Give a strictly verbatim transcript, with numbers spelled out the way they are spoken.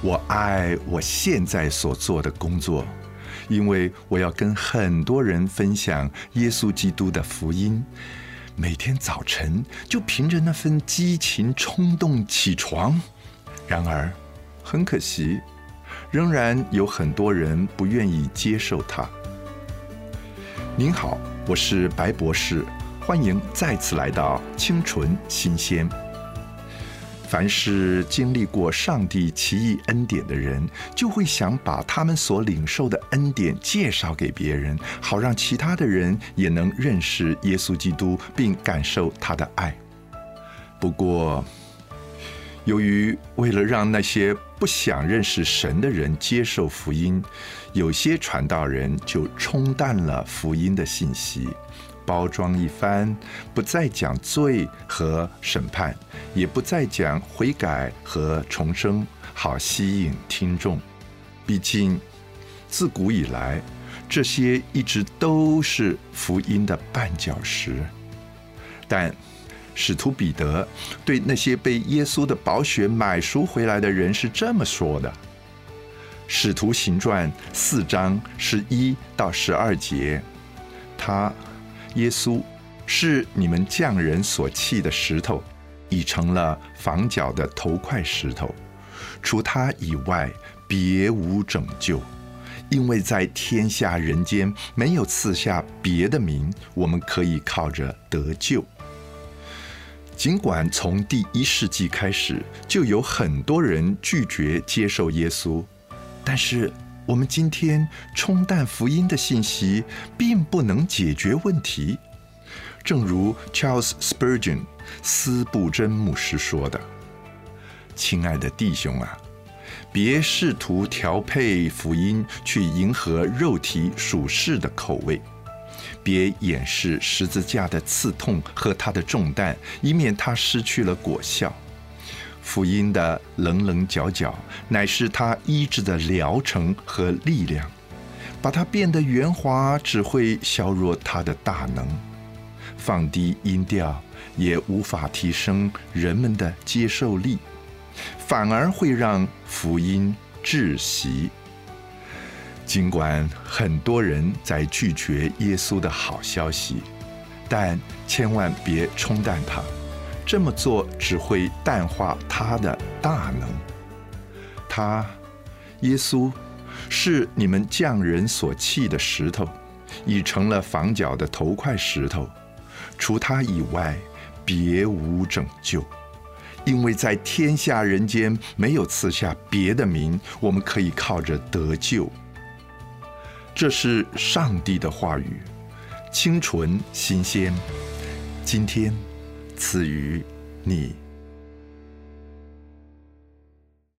我爱我现在所做的工作，因为我要跟很多人分享耶稣基督的福音。每天早晨就凭着那份激情冲动起床，然而很可惜，仍然有很多人不愿意接受它。您好，我是白博士，欢迎再次来到清纯新鲜。凡是经历过上帝奇异恩典的人，就会想把他们所领受的恩典介绍给别人，好让其他的人也能认识耶稣基督，并感受他的爱。不过，由于为了让那些不想认识神的人接受福音，有些传道人就冲淡了福音的信息，包装一番，不再讲罪和审判，也不再讲悔改和重生，好吸引听众。毕竟自古以来，这些一直都是福音的绊脚石。但使徒彼得对那些被耶稣的宝血买赎回来的人是这么说的：使徒行传四章十一到十二节，他耶稣是你们匠人所弃的石头，已成了房角的头块石头，除他以外别无拯救，因为在天下人间没有赐下别的名，我们可以靠着得救。尽管从第一世纪开始就有很多人拒绝接受耶稣，但是我们今天冲淡福音的信息并不能解决问题。正如 Charles Spurgeon 斯布真牧师说的：亲爱的弟兄啊，别试图调配福音去迎合肉体属世的口味，别掩饰十字架的刺痛和它的重担，以免它失去了果效。福音的棱棱角角乃是它医治的疗程和力量，把它变得圆滑只会削弱它的大能，放低音调也无法提升人们的接受力，反而会让福音窒息。尽管很多人在拒绝耶稣的好消息，但千万别冲淡它，这么做只会淡化他的大能。他，耶稣，是你们匠人所弃的石头，已成了房角的头块石头，除他以外别无拯救，因为在天下人间没有赐下别的名，我们可以靠着得救。这是上帝的话语，清纯新鲜，今天赐予你。